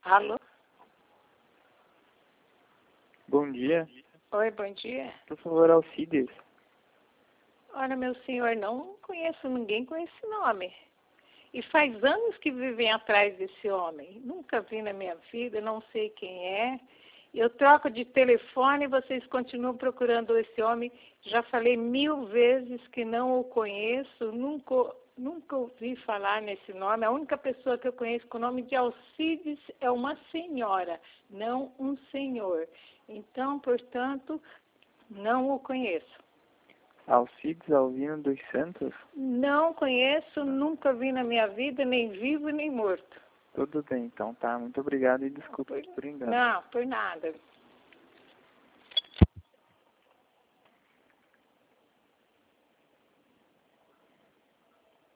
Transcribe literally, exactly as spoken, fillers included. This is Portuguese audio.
Alô? Bom dia. Oi, bom dia. Por favor, Alcides. Olha, meu senhor, não conheço ninguém com esse nome. E faz anos que vivem atrás desse homem. Nunca vi na minha vida, não sei quem é. Eu troco de telefone e vocês continuam procurando esse homem. Já falei mil vezes que não o conheço, nunca, nunca ouvi falar nesse nome. A única pessoa que eu conheço com o nome de Alcides é uma senhora, não um senhor. Então, portanto, não o conheço. Alcides Alvino dos Santos? Não conheço, nunca vi na minha vida, nem vivo nem morto. Tudo bem, então, tá? Muito obrigado e desculpa por engano. Não, por nada.